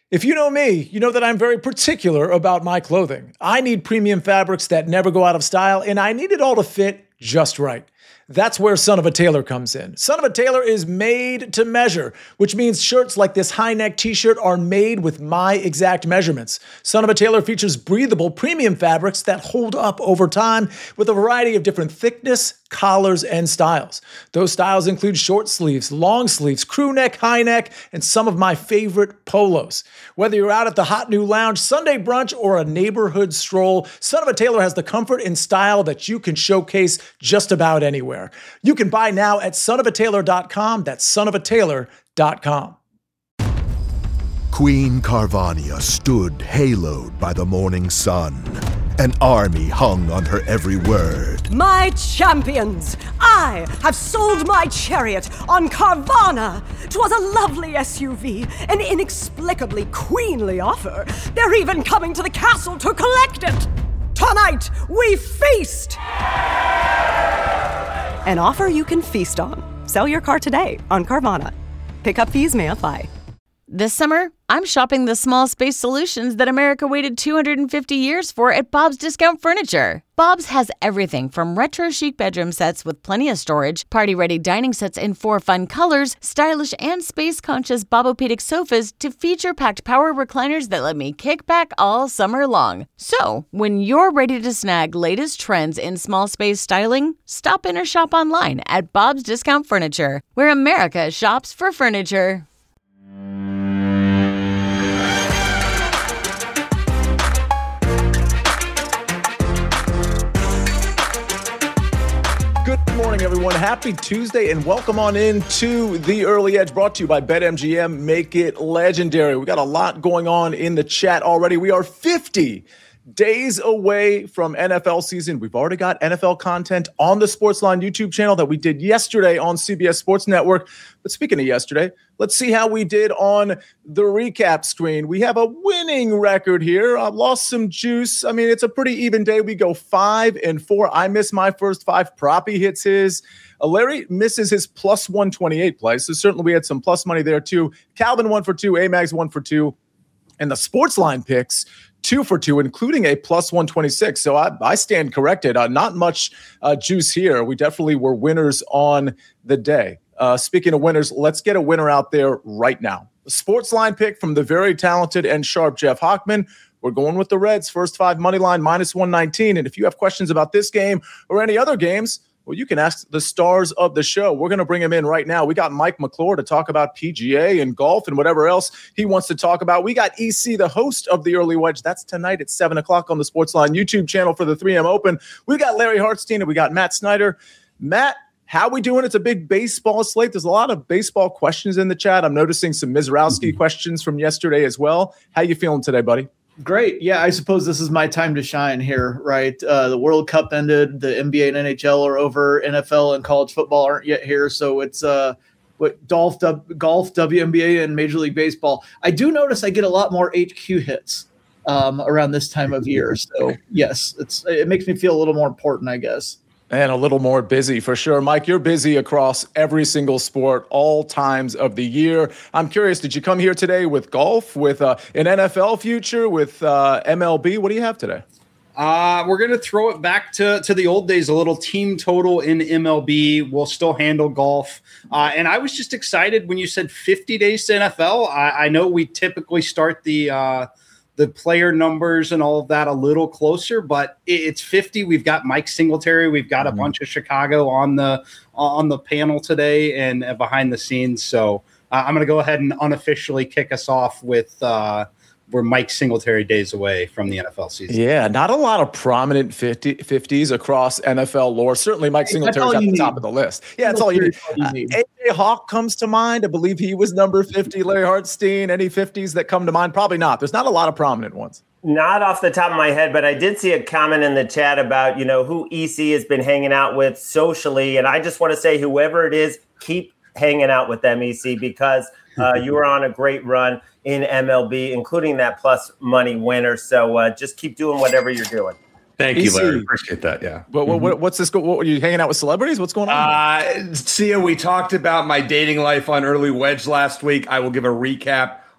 If you know me, you know that I'm very particular about my clothing. I need premium fabrics that never go out of style, and I need it all to fit just right. That's where Son of a Tailor comes in. Son of a Tailor is made to measure, which means shirts like this high-neck t-shirt are made with my exact measurements. Son of a Tailor features breathable premium fabrics that hold up over time with a variety of different thickness, collars, and styles. Those styles include short sleeves, long sleeves, crew neck, high neck, and some of my favorite polos. Whether you're out at the hot new lounge, Sunday brunch, or a neighborhood stroll, Son of a Tailor has the comfort and style that you can showcase just about anywhere. You can buy now at sonofatailor.com. That's sonofatailor.com. Queen Carvania stood haloed by the morning sun. An army hung on her every word. My champions, I have sold my chariot on Carvana. 'Twas a lovely SUV, an inexplicably queenly offer. They're even coming to the castle to collect it. Tonight, we feast! An offer you can feast on. Sell your car today on Carvana. Pickup fees may apply. This summer, I'm shopping the small space solutions that America waited 250 years for at Bob's Discount Furniture. Bob's has everything from retro chic bedroom sets with plenty of storage, party-ready dining sets in 4 fun colors, stylish and space-conscious Bobopedic sofas to feature-packed power recliners that let me kick back all summer long. So, when you're ready to snag latest trends in small space styling, stop in or shop online at Bob's Discount Furniture, where America shops for furniture. Good morning, everyone. Happy Tuesday, and welcome on into The Early Edge, brought to you by BetMGM. Make it legendary. We got a lot going on in the chat already. We are 50 days away from NFL season. We've already got NFL content on the Sportsline YouTube channel that we did yesterday on CBS Sports Network. But speaking of yesterday, let's see how we did on the recap screen. We have a winning record here. I've lost some juice. I mean, it's a pretty even day. We go 5-4. I miss my first 5. Proppy hits his. Larry misses his plus 128 play. So certainly we had some plus money there too. Calvin 1 for 2. Amags 1 for 2. And the Sportsline picks 2 for 2, including a plus 126. So I stand corrected. Not much juice here. We definitely were winners on the day. Speaking of winners, let's get a winner out there right now. The Sportsline pick from the very talented and sharp Jeff Hockman. We're going with the Reds. First 5 money line, minus 119. And if you have questions about this game or any other games, well, you can ask the stars of the show. We're going to bring him in right now. We got Mike McClure to talk about PGA and golf and whatever else he wants to talk about. We got EC, the host of The Early Wedge. That's tonight at 7 o'clock on the Sportsline YouTube channel for the 3M Open. We got Larry Hartstein and we got Matt Snyder. Matt, how we doing? It's a big baseball slate. There's a lot of baseball questions in the chat. I'm noticing some Mizrowski questions from yesterday as well. How you feeling today, buddy? Great. Yeah, I suppose this is my time to shine here, right? The World Cup ended. The NBA and NHL are over. NFL and college football aren't yet here. So it's golf, WNBA, and Major League Baseball. I do notice I get a lot more HQ hits around this time of year. So, yes, it makes me feel a little more important, I guess. And a little more busy for sure. Mike, you're busy across every single sport, all times of the year. I'm curious, did you come here today with golf, with an NFL future, with MLB? What do you have today? We're going to throw it back to the old days, a little team total in MLB. We'll still handle golf. And I was just excited when you said 50 days to NFL. I know we typically start the player numbers and all of that a little closer, but it's 50. We've got Mike Singletary. We've got a bunch of Chicago on the panel today and behind the scenes. So I'm going to go ahead and unofficially kick us off with we're Mike Singletary days away from the NFL season. Yeah, not a lot of prominent 50s across NFL lore. Certainly Mike Singletary's at the top of the list. Yeah, that's all you need. AJ Hawk comes to mind. I believe he was number 50. Larry Hartstein, any 50s that come to mind? Probably not. There's not a lot of prominent ones. Not off the top of my head, but I did see a comment in the chat about, who EC has been hanging out with socially. And I just want to say, whoever it is, keep hanging out with them, EC, because you were on a great run in MLB, including that plus money winner. So just keep doing whatever you're doing. Thank you, Larry. Appreciate that. Yeah. But what's this? What, are you hanging out with celebrities? What's going on? Sia, we talked about my dating life on Early Wedge last week. I will give a recap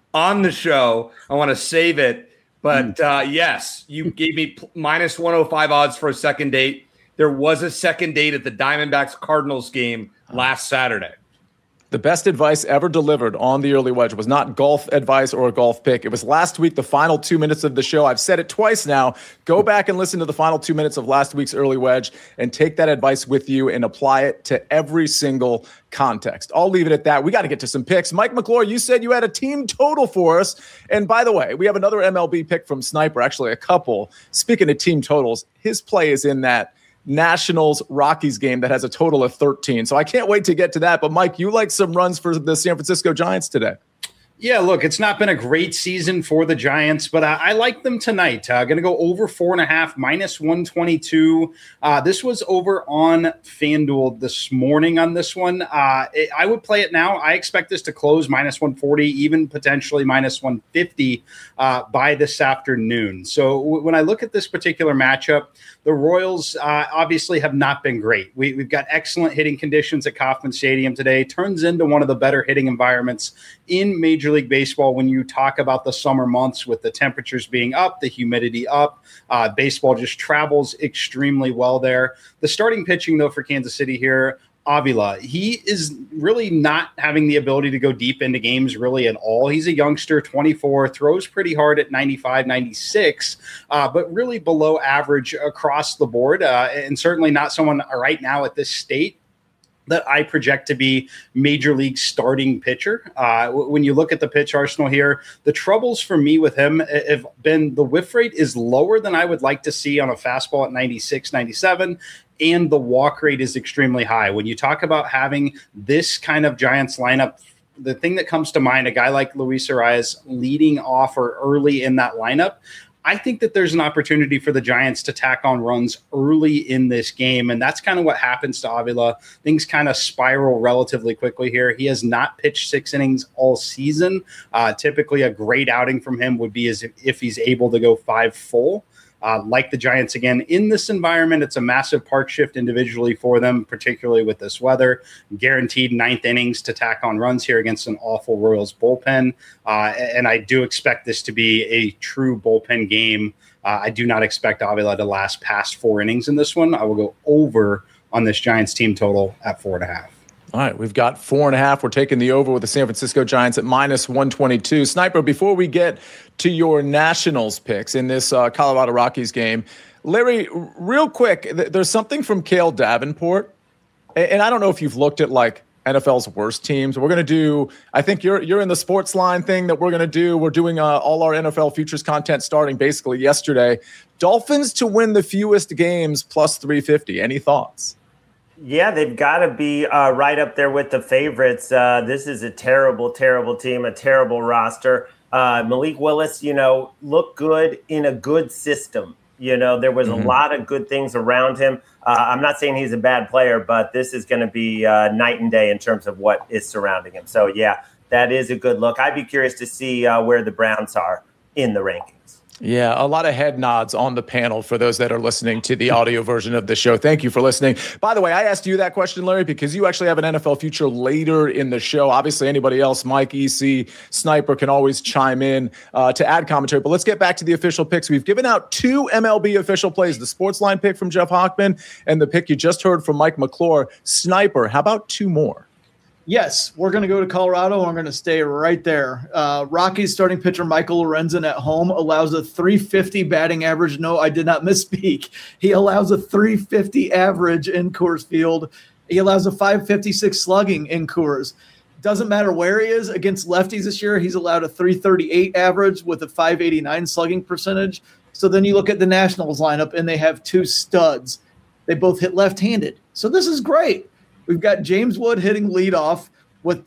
on the show. I want to save it. But yes, you gave me minus 105 odds for a second date. There was a second date at the Diamondbacks Cardinals game last Saturday. The best advice ever delivered on the Early Wedge was not golf advice or a golf pick. It was last week, the final 2 minutes of the show. I've said it twice now. Go back and listen to the final 2 minutes of last week's Early Wedge and take that advice with you and apply it to every single context. I'll leave it at that. We got to get to some picks. Mike McClure, you said you had a team total for us. And by the way, we have another MLB pick from Sniper, actually a couple. Speaking of team totals, his play is in that Nationals-Rockies game that has a total of 13. So I can't wait to get to that. But, Mike, you like some runs for the San Francisco Giants today. Yeah, look, it's not been a great season for the Giants, but I like them tonight. Going to go over 4.5, minus 122. This was over on FanDuel this morning on this one. I would play it now. I expect this to close minus 140, even potentially minus 150 by this afternoon. So when I look at this particular matchup, the Royals obviously have not been great. We've got excellent hitting conditions at Kauffman Stadium today. Turns into one of the better hitting environments in Major League Baseball when you talk about the summer months with the temperatures being up, the humidity up. Baseball just travels extremely well there. The starting pitching, though, for Kansas City here, Avila, he is really not having the ability to go deep into games really at all. He's a youngster, 24, throws pretty hard at 95, 96, but really below average across the board, and certainly not someone right now at this state that I project to be major league starting pitcher. When you look at the pitch arsenal here, the troubles for me with him have been the whiff rate is lower than I would like to see on a fastball at 96, 97, and the walk rate is extremely high. When you talk about having this kind of Giants lineup, the thing that comes to mind, a guy like Luis Arias leading off or early in that lineup, I think that there's an opportunity for the Giants to tack on runs early in this game, and that's kind of what happens to Avila. Things kind of spiral relatively quickly here. He has not pitched 6 innings all season. Typically, a great outing from him would be as if he's able to go 5 full. Like the Giants, again, in this environment, it's a massive park shift individually for them, particularly with this weather. Guaranteed 9th innings to tack on runs here against an awful Royals bullpen. And I do expect this to be a true bullpen game. I do not expect Avila to last past 4 innings in this one. I will go over on this Giants team total at 4.5. All right, we've got 4.5. We're taking the over with the San Francisco Giants at minus 122. Sniper, before we get to your Nationals picks in this Colorado Rockies game, Larry, real quick, there's something from Cale Davenport, and I don't know if you've looked at like NFL's worst teams. We're going to do, I think you're in the sports line thing that we're going to do. We're doing all our NFL futures content starting basically yesterday. Dolphins to win the fewest games plus 350. Any thoughts? Yeah, they've got to be right up there with the favorites. This is a terrible, terrible team, a terrible roster. Malik Willis, looked good in a good system. There was a lot of good things around him. I'm not saying he's a bad player, but this is going to be night and day in terms of what is surrounding him. So, yeah, that is a good look. I'd be curious to see where the Browns are in the rankings. Yeah, a lot of head nods on the panel for those that are listening to the audio version of the show. Thank you for listening. By the way, I asked you that question, Larry, because you actually have an NFL future later in the show. Obviously, anybody else, Mike, EC, Sniper, can always chime in to add commentary. But let's get back to the official picks. We've given out 2 MLB official plays, the sports line pick from Jeff Hochman and the pick you just heard from Mike McClure. Sniper, how about 2 more? Yes, we're going to go to Colorado, and we're going to stay right there. Rockies starting pitcher Michael Lorenzen at home allows a 350 batting average. No, I did not misspeak. He allows a 350 average in Coors Field. He allows a 556 slugging in Coors. Doesn't matter where he is against lefties this year. He's allowed a 338 average with a 589 slugging percentage. So then you look at the Nationals lineup, and they have 2 studs. They both hit left-handed. So this is great. We've got James Wood hitting leadoff with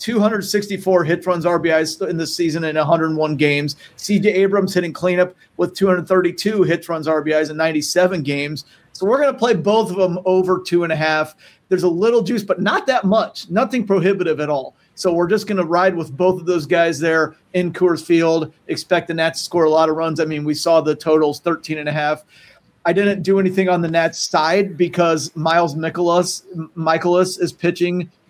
264 hit runs RBIs in this season in 101 games. CJ Abrams hitting cleanup with 232 hit runs RBIs in 97 games. So we're going to play both of them over 2.5. There's a little juice, but not that much. Nothing prohibitive at all. So we're just going to ride with both of those guys there in Coors Field. Expect the Nats to score a lot of runs. I mean, we saw the totals 13.5. I didn't do anything on the Nats side because Miles Mikolas is pitching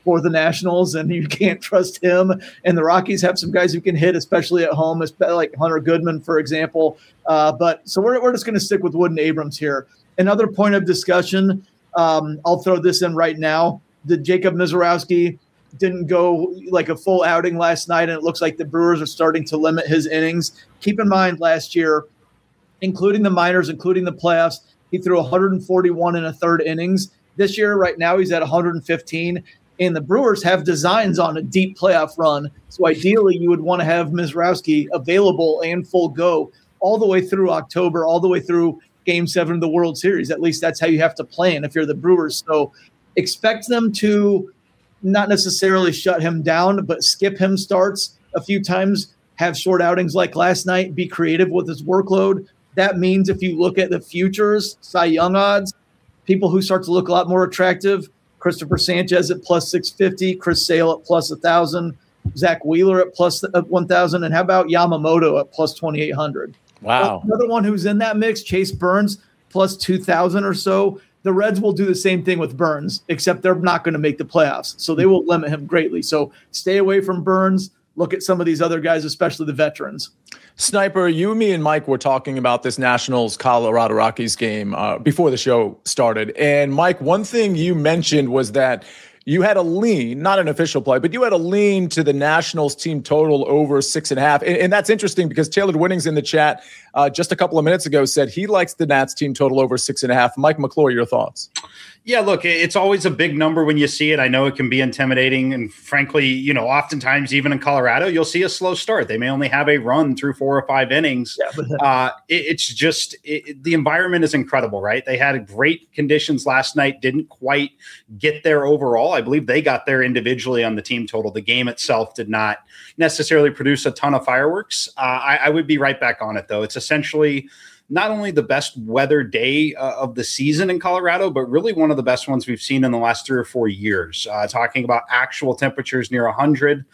for the Nationals, and you can't trust him. And the Rockies have some guys who can hit, especially at home, like Hunter Goodman, for example. But so we're just going to stick with Wood and Abrams here. Another point of discussion, I'll throw this in right now. Jacob Misiorowski didn't go like a full outing last night, and it looks like the Brewers are starting to limit his innings. Keep in mind last year, including the minors, including the playoffs, he threw 141 in a third innings. This year, right now, he's at 115. And the Brewers have designs on a deep playoff run. So ideally, you would want to have Misiorowski available and full go all the way through October, all the way through Game 7 of the World Series. At least that's how you have to plan if you're the Brewers. So expect them to not necessarily shut him down, but skip him starts a few times, have short outings like last night, be creative with his workload. That means if you look at the futures, Cy Young odds, people who start to look a lot more attractive, Christopher Sanchez at plus 650, Chris Sale at plus 1,000, Zach Wheeler at plus 1,000, and how about Yamamoto at plus 2,800? Wow. Another one who's in that mix, Chase Burns, plus 2,000 or so. The Reds will do the same thing with Burns, except they're not going to make the playoffs, so they will limit him greatly. So stay away from Burns. Look at some of these other guys, especially the veterans. Sniper, you, me, and Mike were talking about this Nationals-Colorado Rockies game before the show started. And Mike, one thing you mentioned was that you had a lean, not an official play, but you had a lean to the Nationals team total over 6.5. And that's interesting because Tailored Winnings in the chat just a couple of minutes ago said he likes the Nats team total over 6.5. Mike McClure, your thoughts? Yeah, look, it's always a big number when you see it. I know it can be intimidating. And frankly, oftentimes, even in Colorado, you'll see a slow start. They may only have a run through 4 or 5 innings. Yeah, it's just the environment is incredible, right? They had great conditions last night, didn't quite get there overall. I believe they got there individually on the team total. The game itself did not necessarily produce a ton of fireworks. I would be right back on it, though. It's essentially not only the best weather day of the season in Colorado, but really one of the best ones we've seen in the last 3 or 4 years. Talking about actual temperatures near 100.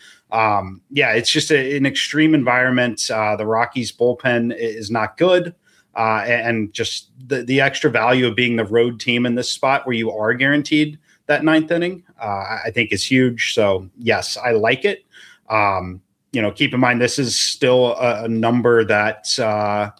It's just an extreme environment. The Rockies bullpen is not good. And just the extra value of being the road team in this spot where you are guaranteed that 9th inning, I think is huge. So yes, I like it. Keep in mind, this is still a number that,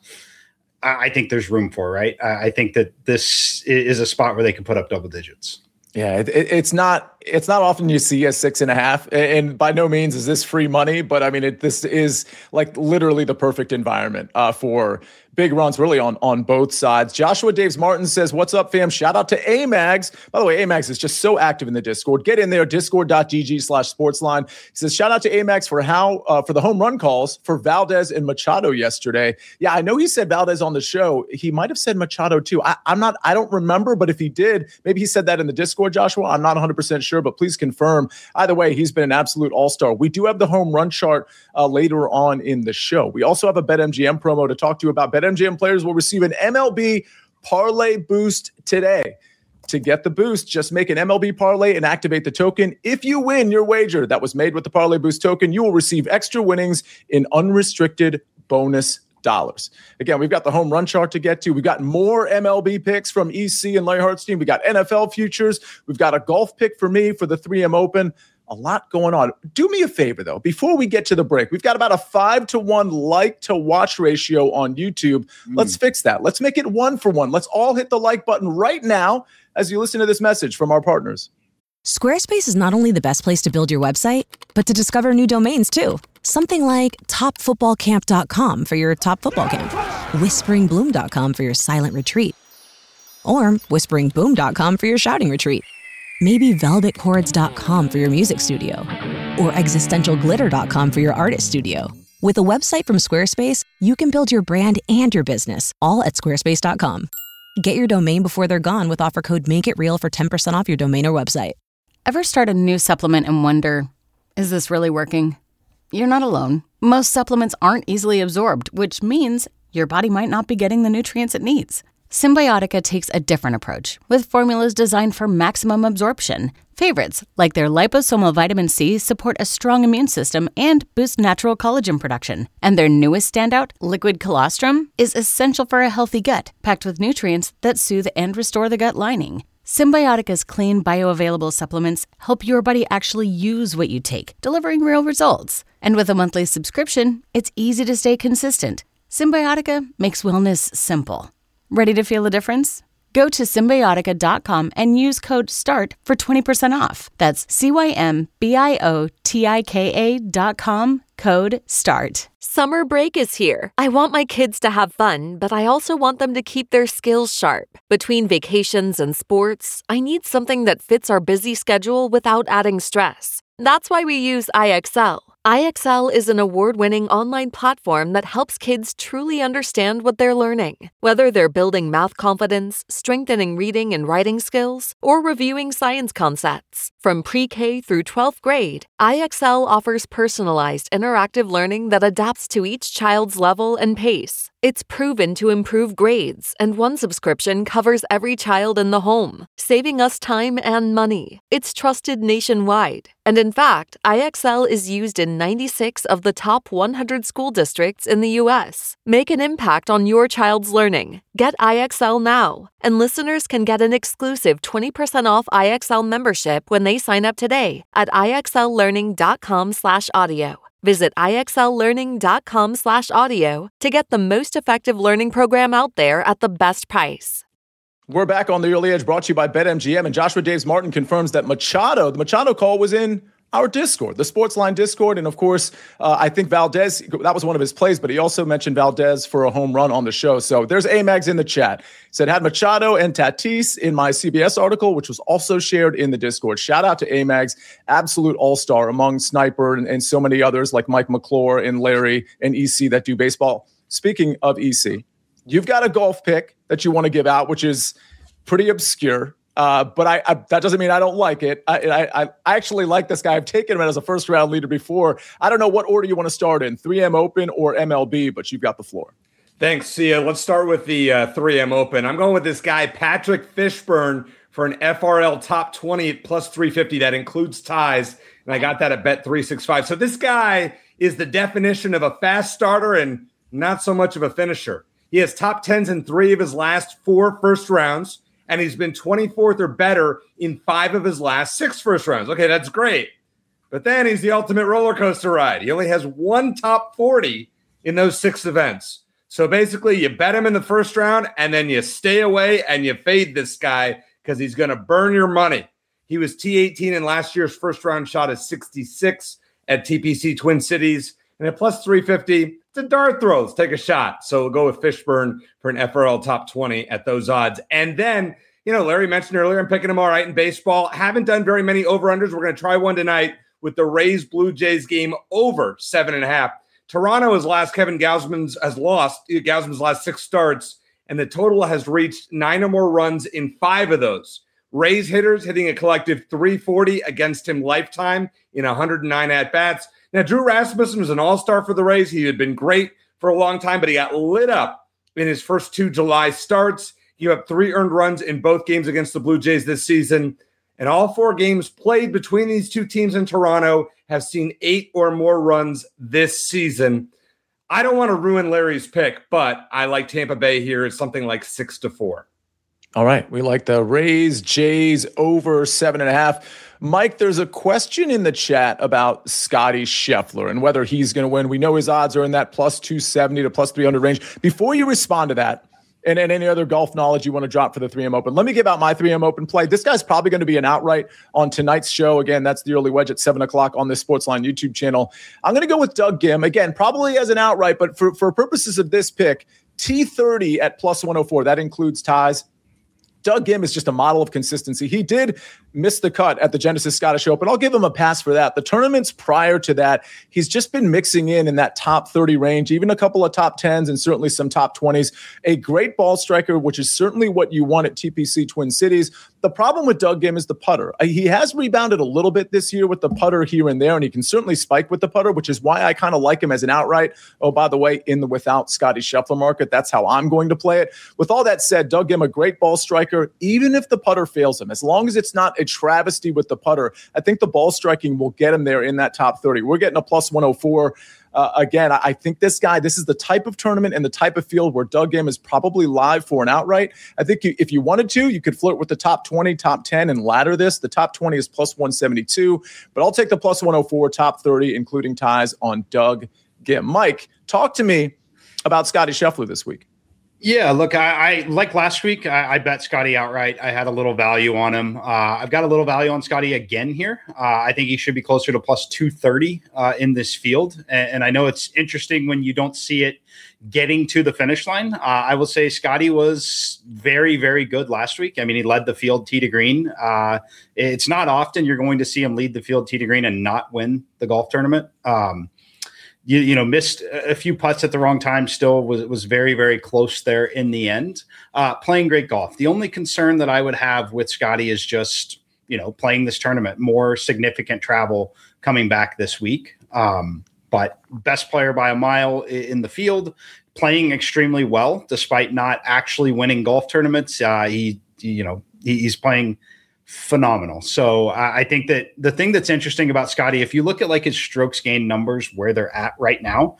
I think there's room for, right? I think that this is a spot where they can put up double digits. Yeah, it's not often you see a 6.5, and by no means is this free money, but I mean, this is like literally the perfect environment for big runs really on both sides. Joshua Daves Martin says, what's up, fam? Shout out to Amags. By the way, Amags is just so active in the Discord. Get in there, discord.gg/sportsline. He says, shout out to Amags for the home run calls for Valdez and Machado yesterday. Yeah, I know he said Valdez on the show. He might have said Machado too. I don't remember, but if he did, maybe he said that in the Discord, Joshua. I'm not 100% sure, but please confirm. Either way, he's been an absolute all-star. We do have the home run chart later on in the show. We also have a BetMGM promo to talk to you about. BetMGM players will receive an MLB parlay boost today. To get the boost, just make an MLB parlay and activate the token. If you win your wager that was made with the Parlay Boost token, you will receive extra winnings in unrestricted bonus dollars. Again, we've got the home run chart to get to. We've got more MLB picks from EC and Larry Hartstein. We got NFL futures. We've got a golf pick for me for the 3M Open. A lot going on. Do me a favor, though, before we get to the break. We've got about a 5-to-1 like-to-watch ratio on YouTube. Let's fix that. Let's make it 1-for-1. Let's all hit the like button right now as you listen to this message from our partners. Squarespace is not only the best place to build your website, but to discover new domains, too. Something like topfootballcamp.com for your top football camp, whisperingbloom.com for your silent retreat, or whisperingboom.com for your shouting retreat. Maybe velvetchords.com for your music studio, or existentialglitter.com for your artist studio. With a website from Squarespace, you can build your brand and your business all at squarespace.com. Get your domain before they're gone with offer code MAKEITREAL for 10% off your domain or website. Ever start a new supplement and wonder, is this really working? You're not alone. Most supplements aren't easily absorbed, which means your body might not be getting the nutrients it needs. Symbiotica takes a different approach, with formulas designed for maximum absorption. Favorites, like their liposomal vitamin C, support a strong immune system and boost natural collagen production. And their newest standout, liquid colostrum, is essential for a healthy gut, packed with nutrients that soothe and restore the gut lining. Symbiotica's clean, bioavailable supplements help your body actually use what you take, delivering real results. And with a monthly subscription, it's easy to stay consistent. Symbiotica makes wellness simple. Ready to feel a difference? Go to Symbiotica.com and use code START for 20% off. That's CYMBIOTIKA.com, code START. Summer break is here. I want my kids to have fun, but I also want them to keep their skills sharp. Between vacations and sports, I need something that fits our busy schedule without adding stress. That's why we use IXL. IXL is an award-winning online platform that helps kids truly understand what they're learning. Whether they're building math confidence, strengthening reading and writing skills, or reviewing science concepts. From pre-K through 12th grade, IXL offers personalized interactive learning that adapts to each child's level and pace. It's proven to improve grades, and one subscription covers every child in the home, saving us time and money. It's trusted nationwide. And in fact, IXL is used in 96 of the top 100 school districts in the U.S. Make an impact on your child's learning. Get IXL now. And listeners can get an exclusive 20% off IXL membership when they sign up today at IXLlearning.com/audio. Visit IXLlearning.com/audio to get the most effective learning program out there at the best price. We're back on the Early Edge, brought to you by BetMGM, and Joshua Daves Martin confirms that the Machado call was in our Discord, the Sportsline Discord. And of course, I think Valdez, that was one of his plays, but he also mentioned Valdez for a home run on the show. So there's Amags in the chat. He said, had Machado and Tatis in my CBS article, which was also shared in the Discord. Shout out to Amags, absolute all-star among Sniper and so many others like Mike McClure and Larry and EC that do baseball. Speaking of EC, you've got a golf pick that you want to give out, which is pretty obscure. But I that doesn't mean I don't like it. I actually like this guy. I've taken him as a first-round leader before. I don't know what order you want to start in, 3M Open or MLB, but you've got the floor. Thanks, Sia. Let's start with the 3M Open. I'm going with this guy, Patrick Fishburne, for an FRL top 20 at plus 350. That includes ties, and I got that at Bet365. So this guy is the definition of a fast starter and not so much of a finisher. He has top 10s in 3 of his last 4 first rounds, and he's been 24th or better in 5 of his last 6 first rounds. Okay, that's great. But then he's the ultimate roller coaster ride. He only has 1 top 40 in those 6 events. So basically, you bet him in the first round, and then you stay away and you fade this guy because he's going to burn your money. He was T18 in last year's first round shot at 66 at TPC Twin Cities. And at plus 350, it's a dart throw. Let's take a shot. So we'll go with Fishburne for an FRL top 20 at those odds. And then, Larry mentioned earlier, I'm picking him all right in baseball. Haven't done very many over-unders. We're going to try one tonight with the Rays-Blue Jays game over 7.5. Toronto has lost. Kevin Gausman's has lost Gausman's last 6 starts, and the total has reached 9 or more runs in 5 of those. Rays hitters hitting a collective 340 against him lifetime in 109 at-bats. Now, Drew Rasmussen was an all-star for the Rays. He had been great for a long time, but he got lit up in his first 2 July starts. He had 3 earned runs in both games against the Blue Jays this season. And all 4 games played between these 2 teams in Toronto have seen 8 or more runs this season. I don't want to ruin Larry's pick, but I like Tampa Bay here. It's something like 6-4. All right. We like the Rays, Jays over 7.5. Mike, there's a question in the chat about Scotty Scheffler and whether he's going to win. We know his odds are in that plus 270 to plus 300 range. Before you respond to that, and any other golf knowledge you want to drop for the 3M Open, let me give out my 3M Open play. This guy's probably going to be an outright on tonight's show. Again, that's the Early Wedge at 7 o'clock on the Sportsline YouTube channel. I'm going to go with Doug Ghim. Again, probably as an outright, but for purposes of this pick, T30 at plus 104. That includes ties. Doug Ghim is just a model of consistency. He did miss the cut at the Genesis Scottish Open. I'll give him a pass for that. The tournaments prior to that, he's just been mixing in that top 30 range, even a couple of top 10s and certainly some top 20s. A great ball striker, which is certainly what you want at TPC Twin Cities. The problem with Doug Ghim is the putter. He has rebounded a little bit this year with the putter here and there, and he can certainly spike with the putter, which is why I kind of like him as an outright. Oh, by the way, in the without Scotty Scheffler market, that's how I'm going to play it. With all that said, Doug Ghim, a great ball striker. striker, even if the putter fails him, as long as it's not a travesty with the putter, I think the ball striking will get him there in that top 30. We're getting a plus 104. Again, I think this is the type of tournament and the type of field where Doug Ghim is probably live for an outright. I think if you wanted to, you could flirt with the top 20, top 10 and ladder this. The top 20 is plus 172, but I'll take the plus 104, top 30, including ties on Doug Ghim. Mike, talk to me about Scottie Scheffler this week. Yeah, look, I like last week, I bet Scottie outright. I had a little value on him. I've got a little value on Scottie again here. I think he should be closer to plus 230 in this field. And I know it's interesting when you don't see it getting to the finish line. I will say Scottie was very, very good last week. I mean, he led the field tee to green. It's not often you're going to see him lead the field tee to green and not win the golf tournament. You know, missed a few putts at the wrong time, still was very, very close there in the end. Playing great golf. The only concern that I would have with Scottie is just, you know, playing this tournament, more significant travel coming back this week. But best player by a mile in the field, playing extremely well, despite not actually winning golf tournaments. He's playing phenomenal. So I think that the thing that's interesting about Scottie, if you look at like his strokes gained numbers, where they're at right now,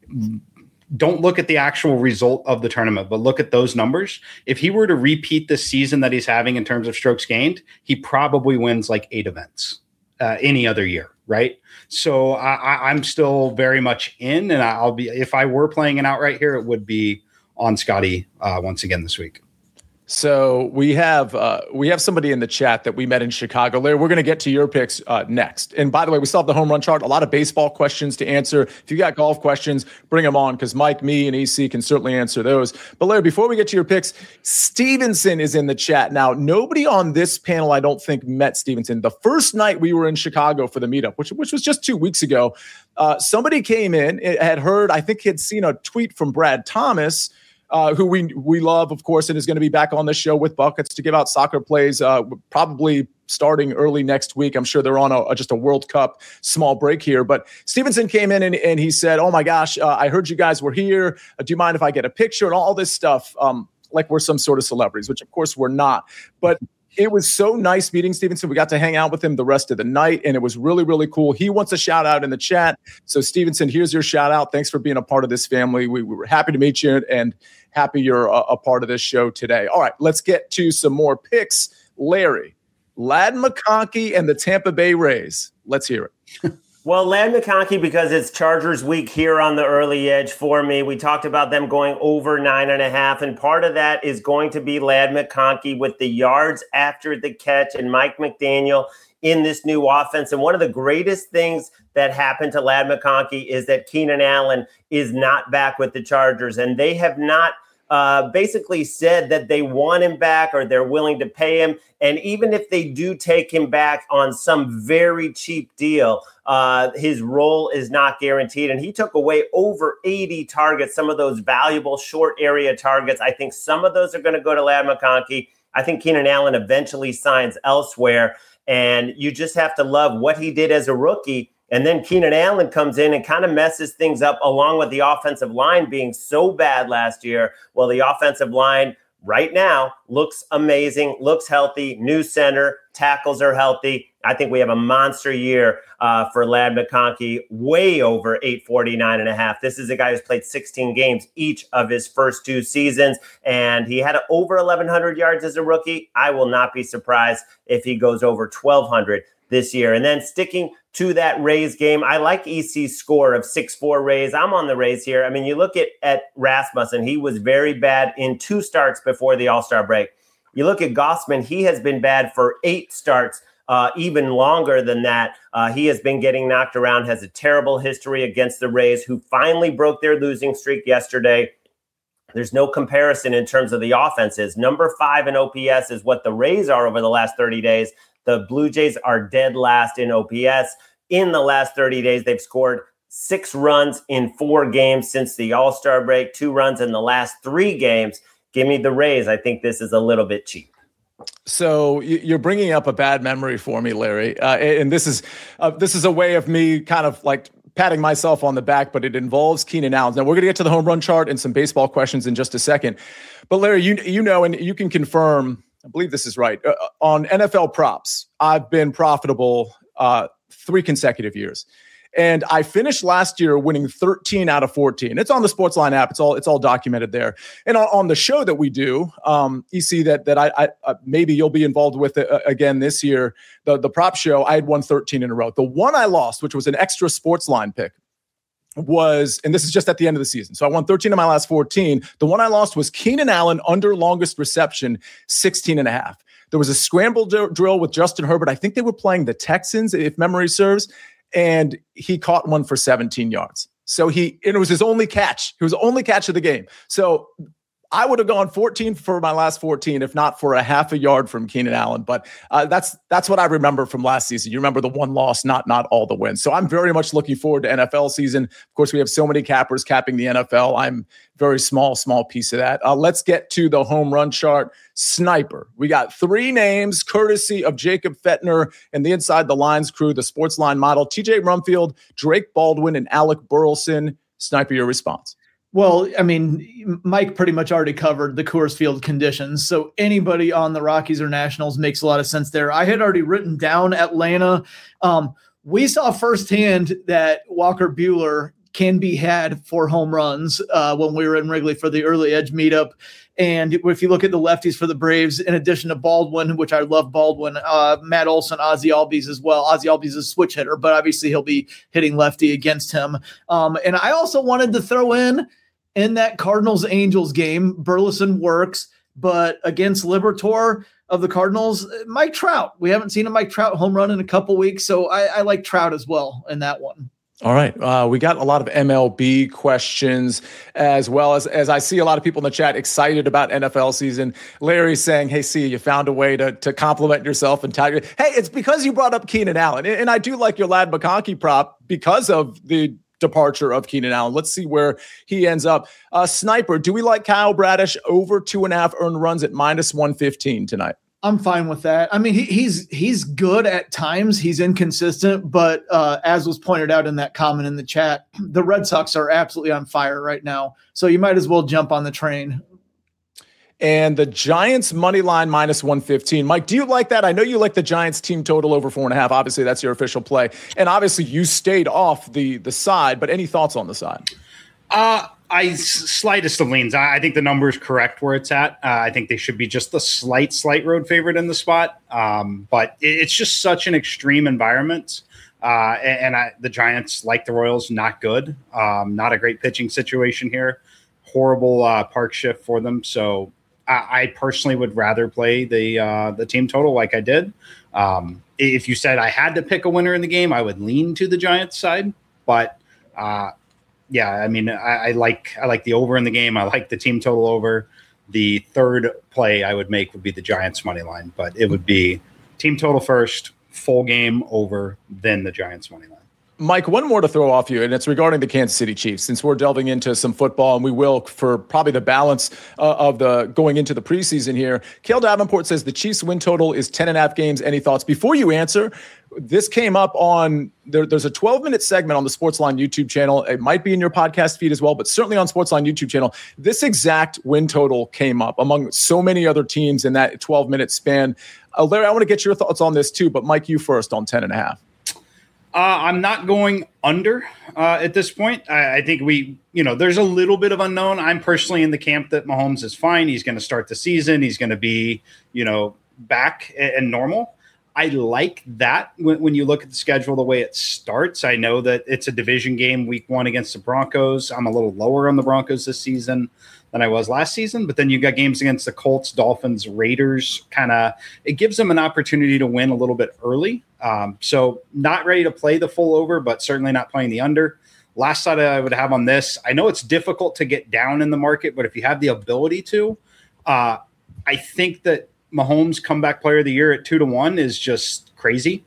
don't look at the actual result of the tournament, but look at those numbers. If he were to repeat the season that he's having in terms of strokes gained, he probably wins like 8 events any other year. Right. So I'm still very much in, and if I were playing an outright here, it would be on Scottie once again this week. So we have somebody in the chat that we met in Chicago. Larry, we're going to get to your picks next. And by the way, we still have the home run chart, a lot of baseball questions to answer. If you got golf questions, bring them on, because Mike, me, and EC can certainly answer those. But Larry, before we get to your picks, Stevenson is in the chat. Now, nobody on this panel, I don't think, met Stevenson. The first night we were in Chicago for the meetup, which was just 2 weeks ago, somebody came in, had heard, I think had seen a tweet from Brad Thomas, who we love, of course, and is going to be back on the show with Buckets to give out soccer plays, probably starting early next week. I'm sure they're on just a World Cup small break here. But Stevenson came in and he said, "Oh my gosh, I heard you guys were here. Do you mind if I get a picture?" And all this stuff, like we're some sort of celebrities, which of course we're not. But it was so nice meeting Stevenson. We got to hang out with him the rest of the night, and it was really, really cool. He wants a shout out in the chat. So Stevenson, here's your shout out. Thanks for being a part of this family. We were happy to meet you and happy you're a part of this show today. All right, let's get to some more picks. Larry, Ladd McConkey and the Tampa Bay Rays. Let's hear it. Well, Ladd McConkey, because it's Chargers week here on the early edge for me. We talked about them going over 9.5, and part of that is going to be Ladd McConkey with the yards after the catch and Mike McDaniel in this new offense. And one of the greatest things that happened to Ladd McConkey is that Keenan Allen is not back with the Chargers, and they have not basically said that they want him back or they're willing to pay him. And even if they do take him back on some very cheap deal, his role is not guaranteed. And he took away over 80 targets, some of those valuable short area targets. I think some of those are going to go to Ladd McConkey. I think Keenan Allen eventually signs elsewhere. And you just have to love what he did as a rookie. And then Keenan Allen comes in and kind of messes things up, along with the offensive line being so bad last year. Well, the offensive line right now looks amazing, looks healthy, new center, tackles are healthy. I think we have a monster year for Ladd McConkey, way over 849.5. This is a guy who's played 16 games each of his first 2 seasons, and he had over 1,100 yards as a rookie. I will not be surprised if he goes over 1,200 this year. And then sticking to that Rays game, I like EC's score of 6-4 Rays. I'm on the Rays here. I mean, you look at Rasmussen, he was very bad in 2 starts before the All-Star break. You look at Gossman, he has been bad for 8 starts, even longer than that. He has been getting knocked around, has a terrible history against the Rays, who finally broke their losing streak yesterday. There's no comparison in terms of the offenses. Number 5 in OPS is what the Rays are over the last 30 days. The Blue Jays are dead last in OPS. In the last 30 days, they've scored 6 runs in 4 games since the All-Star break, 2 runs in the last 3 games. Give me the Rays. I think this is a little bit cheap. So you're bringing up a bad memory for me, Larry. And this is a way of me kind of like patting myself on the back, but it involves Keenan Allen. Now, we're going to get to the home run chart and some baseball questions in just a second. But Larry, you know, and you can confirm, I believe this is right. On NFL props, I've been profitable 3 consecutive years. And I finished last year winning 13 out of 14. It's on the Sportsline app. It's all documented there. And on the show that we do, EC, that I maybe you'll be involved with again this year, the prop show, I had won 13 in a row. The one I lost, which was an extra Sportsline pick, and this is just at the end of the season. So I won 13 of my last 14. The one I lost was Keenan Allen under longest reception, 16.5. There was a scramble drill with Justin Herbert. I think they were playing the Texans, if memory serves. And he caught one for 17 yards. So it was his only catch. It was the only catch of the game. So I would have gone 14 for my last 14, if not for a half a yard from Keenan Allen. But that's what I remember from last season. You remember the one loss, not all the wins. So I'm very much looking forward to NFL season. Of course, we have so many cappers capping the NFL. I'm very small piece of that. Let's get to the home run chart. Sniper. We got 3 names, courtesy of Jacob Fettner and the Inside the Lines crew, the Sportsline model, TJ Rumfield, Drake Baldwin, and Alec Burleson. Sniper, your response. Well, I mean, Mike pretty much already covered the Coors Field conditions, so anybody on the Rockies or Nationals makes a lot of sense there. I had already written down Atlanta. We saw firsthand that Walker Buehler can be had for home runs when we were in Wrigley for the early edge meetup. And if you look at the lefties for the Braves, in addition to Baldwin, which I love Baldwin, Matt Olson, Ozzie Albies as well. Ozzie Albies is a switch hitter, but obviously he'll be hitting lefty against him. And I also wanted to throw in that Cardinals-Angels game, Burleson works, but against Liberatore of the Cardinals, Mike Trout. We haven't seen a Mike Trout home run in a couple weeks, so I like Trout as well in that one. All right. We got a lot of MLB questions as well as I see a lot of people in the chat excited about NFL season. Larry's saying, hey, see, you found a way to compliment yourself and tell you, hey, it's because you brought up Keenan Allen. And I do like your Ladd McConkey prop because of the departure of Keenan Allen. Let's see where he ends up. Sniper, do we like Kyle Bradish over 2.5 earned runs at -115 tonight? I'm fine with that. I mean, he's good at times. He's inconsistent, but as was pointed out in that comment in the chat, the Red Sox are absolutely on fire right now. So you might as well jump on the train. And the Giants money line -115. Mike, do you like that? I know you like the Giants team total over 4.5. Obviously, that's your official play. And obviously, you stayed off the side, but any thoughts on the side? Slightest of leans. I think the number is correct where it's at. I think they should be just the slight road favorite in the spot. But it's just such an extreme environment. The Giants, like the Royals, not good. Not a great pitching situation here. Horrible park shift for them. So I personally would rather play the team total like I did. If you said I had to pick a winner in the game, I would lean to the Giants side. But yeah, I mean, I like the over in the game. I like the team total over. The third play I would make would be the Giants money line, but it would be team total first, full game over, then the Giants money line. Mike, one more to throw off you, and it's regarding the Kansas City Chiefs. Since we're delving into some football, and we will for probably the balance of the going into the preseason here. Cale Davenport says the Chiefs win total is 10.5 games. Any thoughts? Before you answer, this came up on there's a 12-minute segment on the Sportsline YouTube channel. It might be in your podcast feed as well, but certainly on Sportsline YouTube channel. This exact win total came up among so many other teams in that 12-minute span. Larry, I want to get your thoughts on this too, but Mike, you first on 10.5. I'm not going under at this point. I think there's a little bit of unknown. I'm personally in the camp that Mahomes is fine. He's going to start the season. He's going to be, back and normal. I like that when you look at the schedule, the way it starts. I know that it's a division game, week 1 against the Broncos. I'm a little lower on the Broncos this season than I was last season. But then you've got games against the Colts, Dolphins, Raiders. It gives them an opportunity to win a little bit early. So not ready to play the full over, but certainly not playing the under. Last side I would have on this, I know it's difficult to get down in the market, but if you have the ability to, I think that Mahomes comeback player of the year at 2-1 is just crazy.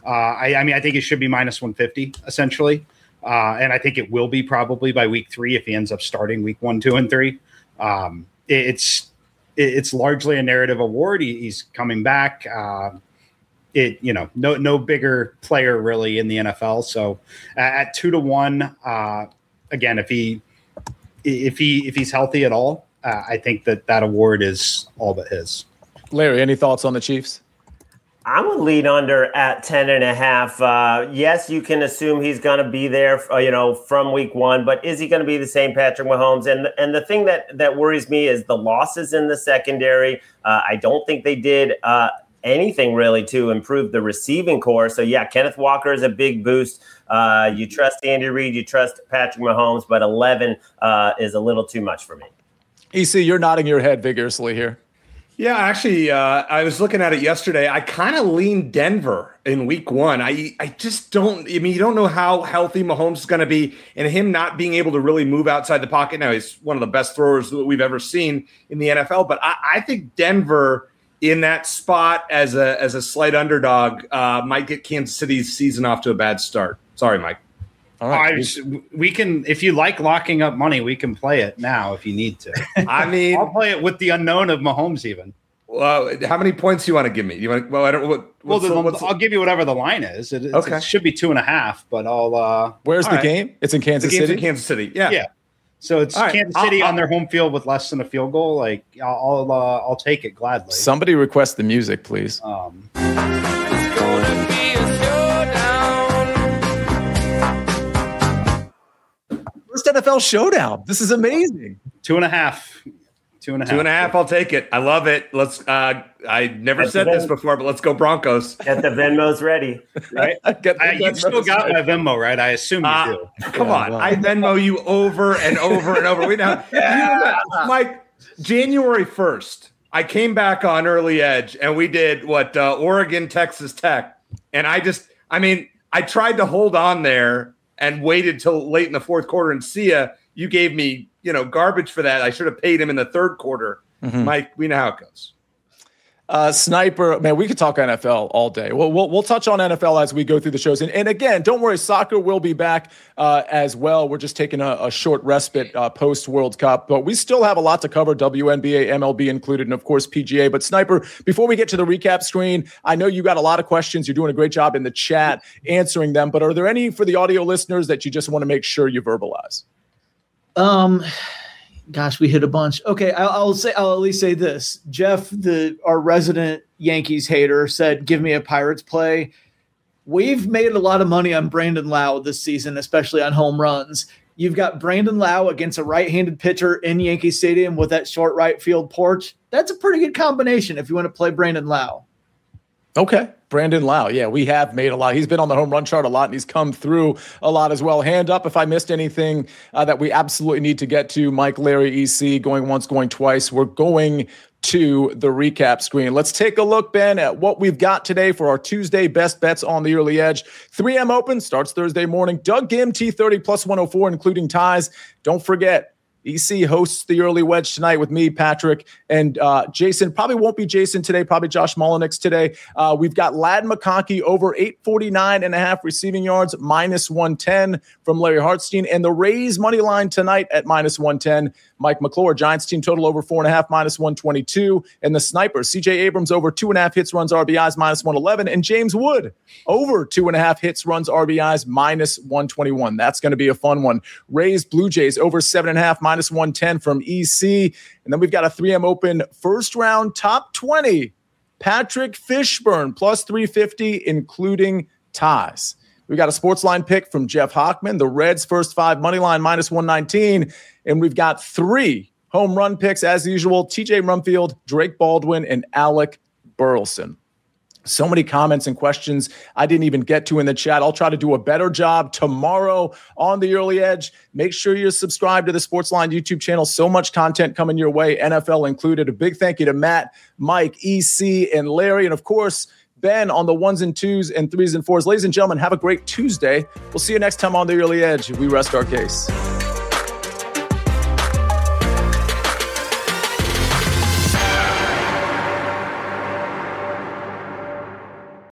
I think it should be -150 essentially. And I think it will be probably by week 3 if he ends up starting week 1, 2, and 3. It's largely a narrative award. He's coming back. No bigger player really in the NFL. So at 2-1, again, if he's healthy at all, I think that award is all but his. Larry, any thoughts on the Chiefs? I'm a lead under at 10.5. Yes, you can assume he's going to be there, from week one, but is he going to be the same Patrick Mahomes? And the thing that worries me is the losses in the secondary. I don't think they did anything really to improve the receiving core. So yeah, Kenneth Walker is a big boost. You trust Andy Reid, you trust Patrick Mahomes, but 11 is a little too much for me. EC, you're nodding your head vigorously here. Yeah, actually, I was looking at it yesterday. I kind of leaned Denver in week one. I just don't – I mean, you don't know how healthy Mahomes is going to be, and him not being able to really move outside the pocket. Now, he's one of the best throwers that we've ever seen in the NFL, but I think Denver in that spot as a slight underdog might get Kansas City's season off to a bad start. Sorry, Mike. All right. We can, if you like locking up money, we can play it now if you need to. I mean, I'll play it with the unknown of Mahomes even. How many points do you want to give me? You want? Well, I don't. I'll give you whatever the line is. Okay. It should be 2.5, but I'll. Where's the game? It's in Kansas City. It's in Kansas City. Yeah. So it's Kansas City on their home field with less than a field goal. Like I'll take it gladly. Somebody request the music, please. First NFL showdown. This is amazing. 2.5. 2.5. I'll take it. I love it. Let's. I never said this before, but let's go Broncos. Get the Venmos ready, right? You've still got my Venmo, right? I assume you do. Come on, I Venmo you over and over and over. Mike, January 1st, I came back on Early Edge, and we did Oregon, Texas Tech, and I tried to hold on there and waited till late in the fourth quarter and see ya. You gave me, garbage for that. I should have paid him in the third quarter. Mm-hmm. Mike, we know how it goes. Sniper, man, we could talk NFL all day. We'll touch on NFL as we go through the shows. And again, don't worry, soccer will be back as well. We're just taking a short respite post-World Cup. But we still have a lot to cover, WNBA, MLB included, and, of course, PGA. But, Sniper, before we get to the recap screen, I know you got a lot of questions. You're doing a great job in the chat answering them. But are there any for the audio listeners that you just want to make sure you verbalize? Gosh, we hit a bunch. Okay, I'll at least say this. Jeff, our resident Yankees hater, said, "Give me a Pirates play." We've made a lot of money on Brandon Lau this season, especially on home runs. You've got Brandon Lau against a right-handed pitcher in Yankee Stadium with that short right field porch. That's a pretty good combination if you want to play Brandon Lau. Okay. Brandon Lau. Yeah, we have made a lot. He's been on the home run chart a lot, and he's come through a lot as well. Hand up if I missed anything that we absolutely need to get to. Mike, Larry, EC, going once, going twice. We're going to the recap screen. Let's take a look, Ben, at what we've got today for our Tuesday best bets on the early edge. 3M Open starts Thursday morning. Doug Gim, T30 plus 104, including ties. Don't forget, EC hosts the early wedge tonight with me, Patrick, and Jason. Probably won't be Jason today, probably Josh Mullenix today. We've got Ladd McConkey over 849.5 receiving yards, minus 110 from Larry Hartstein, and the Rays money line tonight at minus 110. Mike McClure, Giants team total over 4.5, minus 122. And the Sniper, CJ Abrams over 2.5 hits, runs, RBIs, minus 111. And James Wood over 2.5 hits, runs, RBIs, minus 121. That's going to be a fun one. Rays, Blue Jays over 7.5, minus 110 from EC. And then we've got a 3M Open first round top 20. Patrick Fishburne plus 350, including ties. We got a sports line pick from Jeff Hockman. The Reds first 5 money line minus 119. And we've got 3 home run picks as usual. TJ Rumfield, Drake Baldwin, and Alec Burleson. So many comments and questions I didn't even get to in the chat. I'll try to do a better job tomorrow on the early edge. Make sure you're subscribed to the Sportsline YouTube channel. So much content coming your way, NFL included. A big thank you to Matt, Mike, EC, and Larry. And of course, Ben on the 1s and 2s and 3s and 4s. Ladies and gentlemen, have a great Tuesday. We'll see you next time on the early edge. We rest our case.